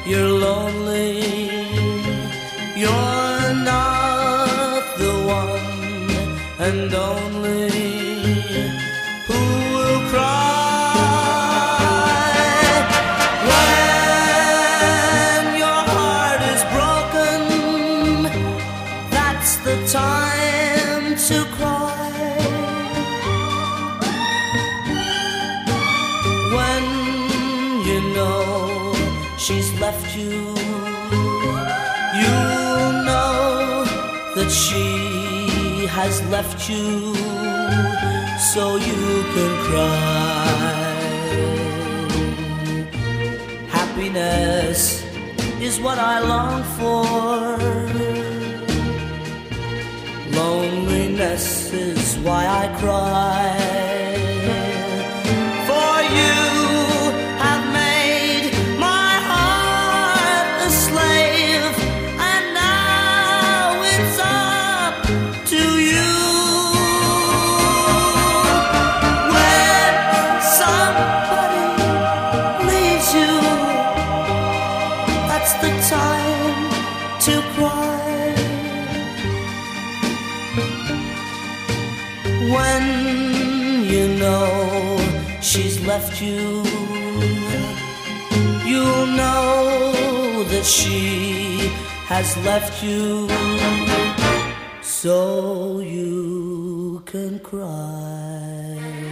you're lonely. You're not the one and only who will cry when your heart is broken. That's the time to cry. When you know she's left you, you know that she has left you, so you can cry. Happiness is what I long for. Loneliness is why I cry. For you have made my heart a slave, and now it's up to you. When somebody leaves you, that's the time to cry. When you know she's left you, you'll know that she has left you, so you can cry.